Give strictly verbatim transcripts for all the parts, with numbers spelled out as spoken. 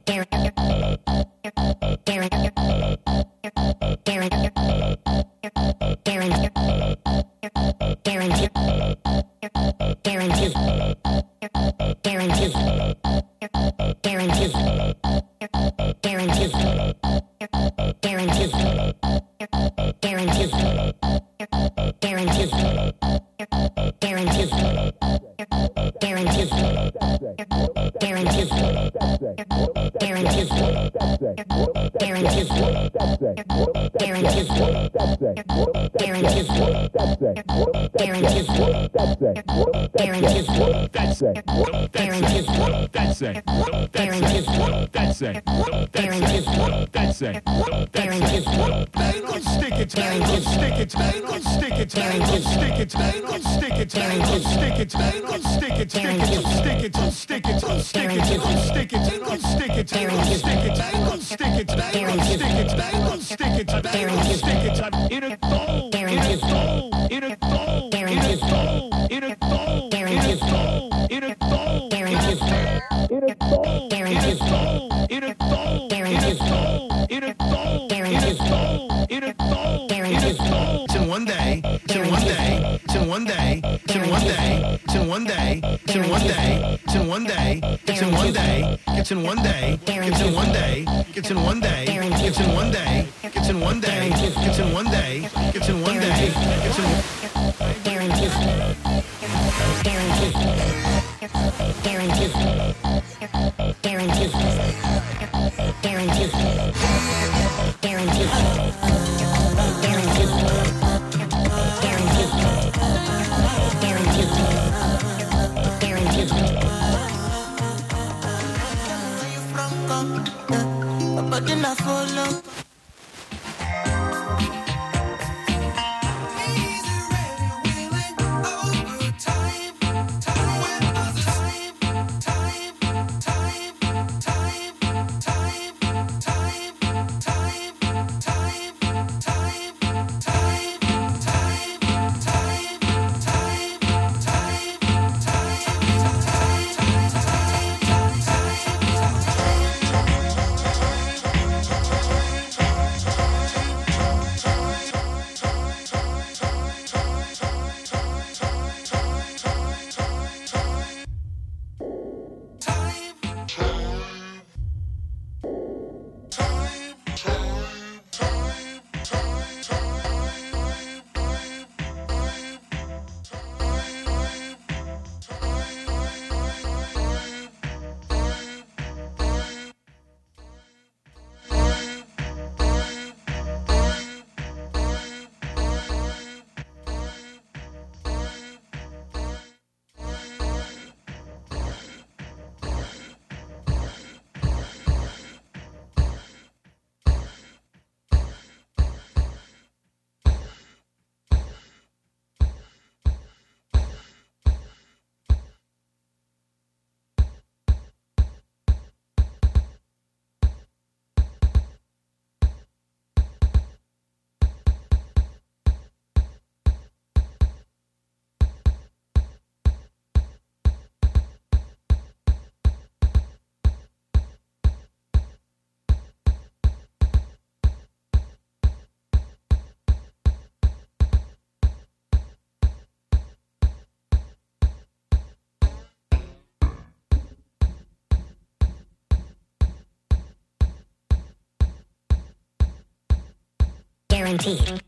Guaranteed.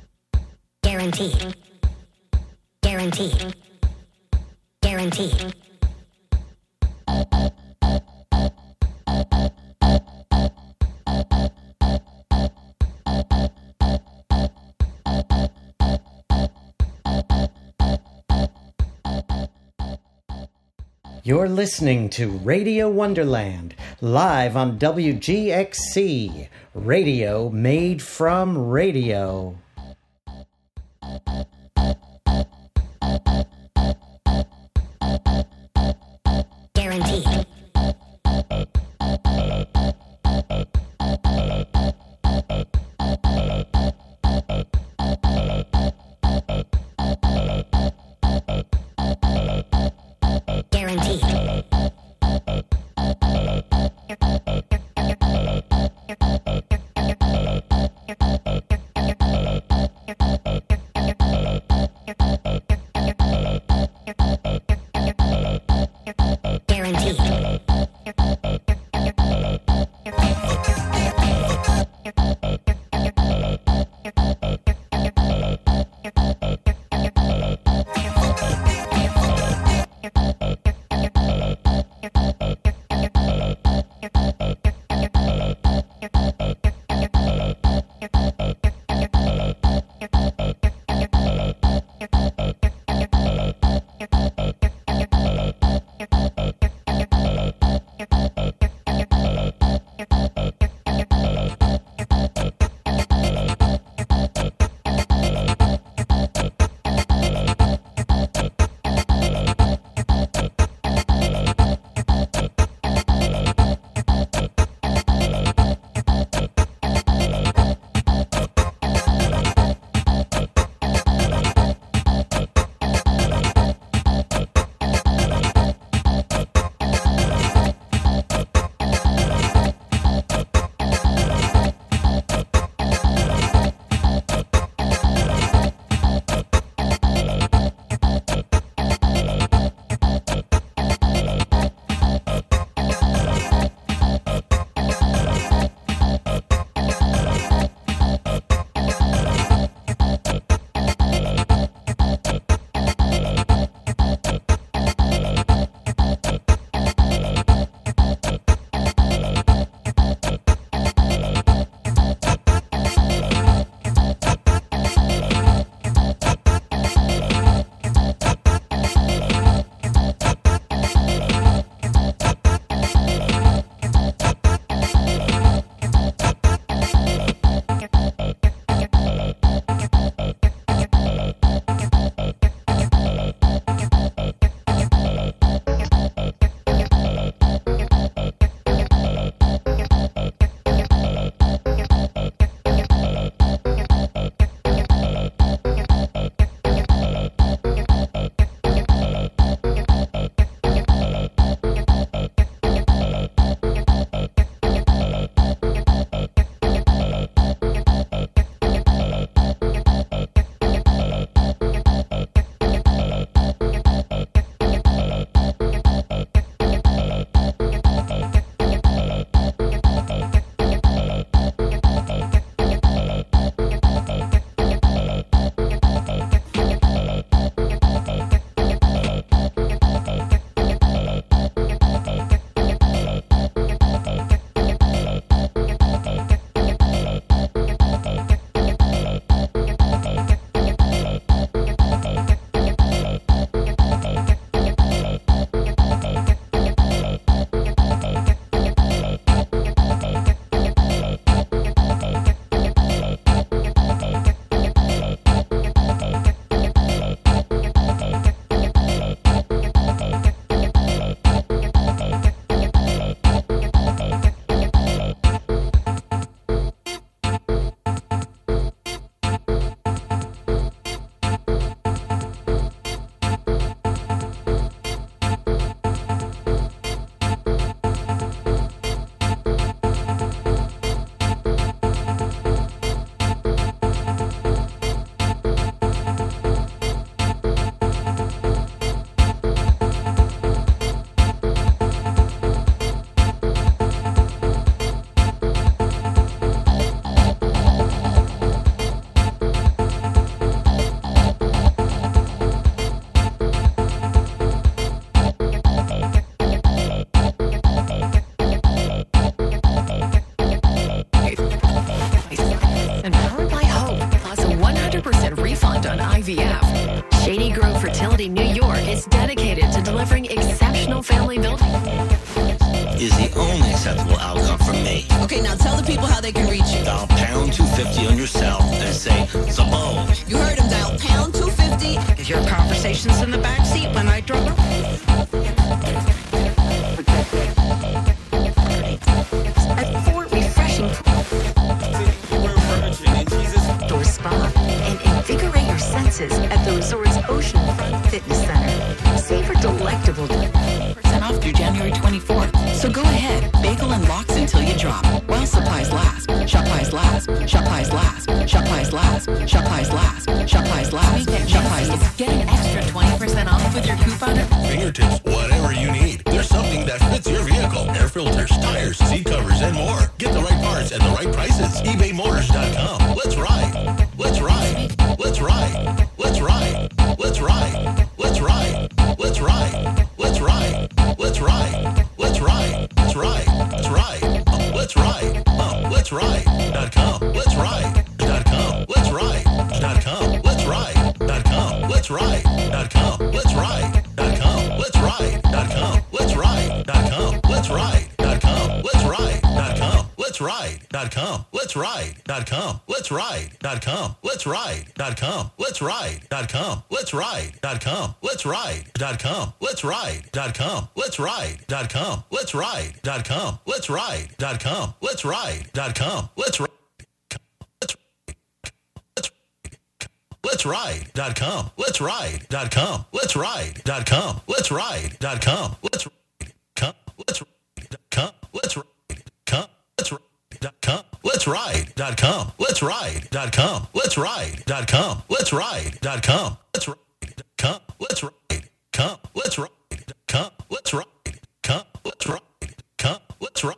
Guaranteed. Guaranteed. Guaranteed. You're listening to Radio Wonderland, live on W G X C, radio made from radio. Guaranteed. Guaranteed. V F. Shady Grove Fertility New York is dedicated to delivering exceptional family building. Is the only acceptable outcome for me. Okay, now tell the people how they can reach you. Dial pound two fifty on your cell and say, Zabone. You heard him, dial pound two fifty. Is your conversations in the backseat when I drove up? At four refreshing Outdoor Spa and invigorate your senses at the resort's Oceanfront Fitness Center. Savor delectable percent off through January twenty-fourth. So go ahead, bagel and lox until you drop. While supplies last. Supplies last. Supplies last. Supplies last. Supplies last. Supplies last. Supplies last. Get an extra twenty percent off with your coupon. Fingertips, whatever you need. There's something that fits your vehicle. Air filters, tires, seat covers, and more. Get the right parts at the right prices. ebay motors dot com. Let's ride. Let's ride. Let's ride. Let's ride. Let's ride. Let's ride. Let's ride. Let's ride. Let's ride. Let's ride. Let's ride. Let's ride. Let's ride. Uh, let's ride. Dot com. Let's ride. Dot com. Let's ride. Dot com. Let's ride. Dot com. Let's ride. Dot com. Let's ride. Dot com. Let's ride. Dot com. Let's ride. Dot com. Let's ride. Dot com. Let's ride. Dot com. Let's ride dot com. Let's ride dot com. Let's ride dot com. Let's ride dot com. Let's ride dot com. Let's ride dot com. Let's ride dot com. Let's ride dot com. Let's ride dot com. Let's ride dot com. Let's ride dot com. Let's ride dot com. Let's ride. Let's ride dot com. Let's ride dot com. Let's ride dot com. Let's ride dot com. Let's come. Let's come. Let's come. Let's dot com. Let's ride dot com. Let's ride dot com. Let's ride dot com. Let's ride dot com. Let's ride come. Let's ride come. Let's ride come. Let's ride come. Let's ride come. Let's ride.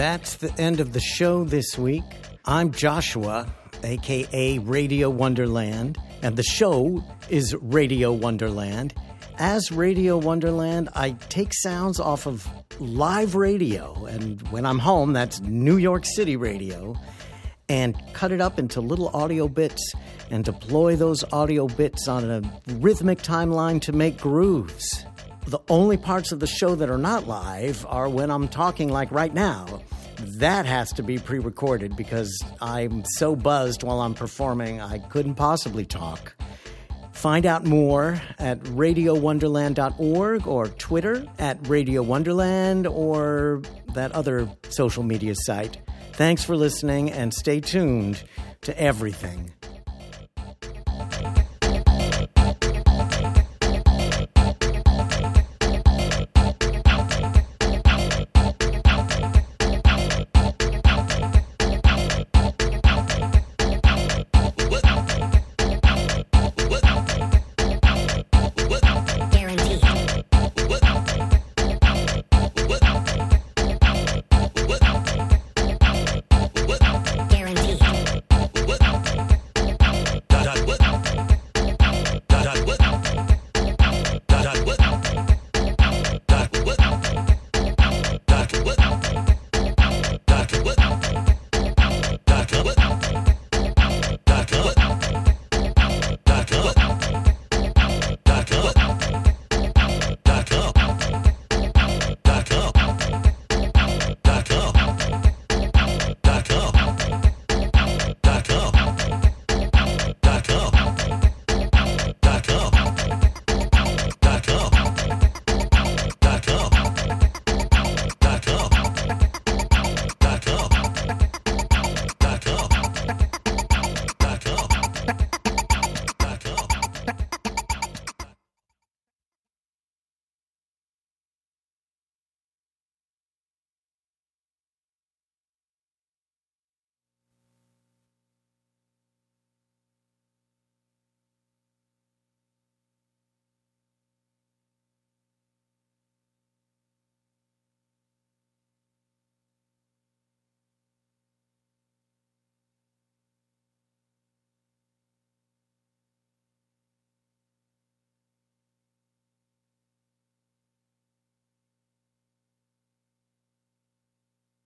That's the end of the show this week. I'm Joshua, a k a. Radio Wonderland, and the show is Radio Wonderland. As Radio Wonderland, I take sounds off of live radio, and when I'm home, that's New York City radio, and cut it up into little audio bits and deploy those audio bits on a rhythmic timeline to make grooves. The only parts of the show that are not live are when I'm talking like right now. That has to be pre-recorded because I'm so buzzed while I'm performing I couldn't possibly talk. Find out more at radio wonderland dot org or Twitter at Radio Wonderland or that other social media site. Thanks for listening and stay tuned to everything